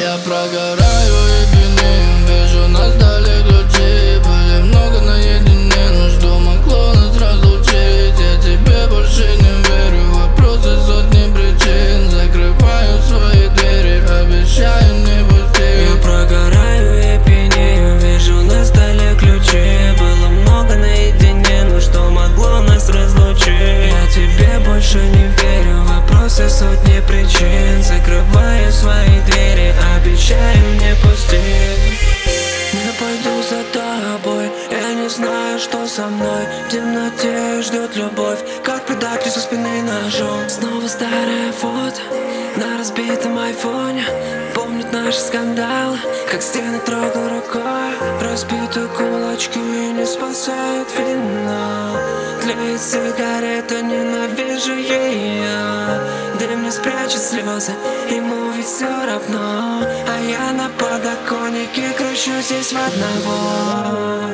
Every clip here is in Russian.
Я прогораю и пьянею, вижу на столе ключи. Были много наедине, но что могло нас разлучить? Я тебе больше не верю, вопросы сотни причин. Закрываю свои двери, обещаю не пустить. Я прогораю и пьянею, вижу на столе ключи. Было много наедине, но что могло нас разлучить? Я тебе больше не верю, вопросы сотни причин. Закрываю свои двери, обещаю не пустить. Не пойду за тобой, я не знаю, что со мной. В темноте ждет любовь, как предатель со спины ножом. Снова старое фото на разбитом айфоне. Помнит наши скандалы, как стены трогал рукой. Разбитые кулачки не спасают финал. Тлеет сигарета, ненавижу ее. Дым не спрячет слезы, ему ведь все равно. А я на подоконнике кручу здесь в одного.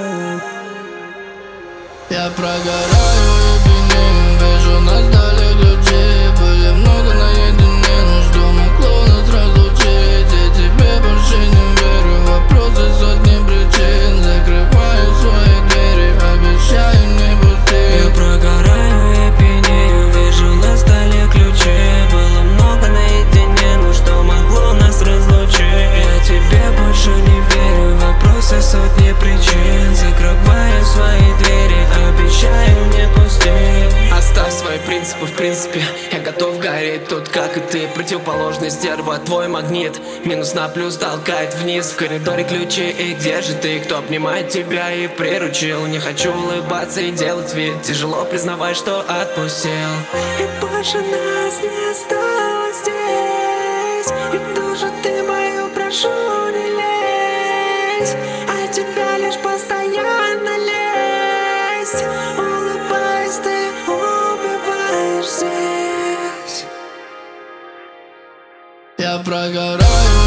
Я прогораю и пьянею, вижу на столе ключи. Были много наедине, но что могло нас разлучить? Я тебе больше не верю, вопросы сотни причин. Закрываю свои двери, обещаю не пустить. Я прогораю и пьянею, вижу на столе ключи. Было много наедине, но что могло нас разлучить? Я тебе больше не верю, вопросы сотни причин. Закрываю свои двери, обещаю не пустить. Оставь свои принципы, в принципе я готов гореть тут, как и ты. Противоположный стерва, твой магнит. Минус на плюс толкает вниз. В коридоре ключи, и где же ты? Кто обнимает тебя и приручил? Не хочу улыбаться и делать вид. Тяжело признавать, что отпустил. И больше нас не осталось здесь. И в душу ты мою прошу, не лезь. А тебя лишь постоянно лезть. Улыбаясь, ты убиваешь здесь. Я прогораю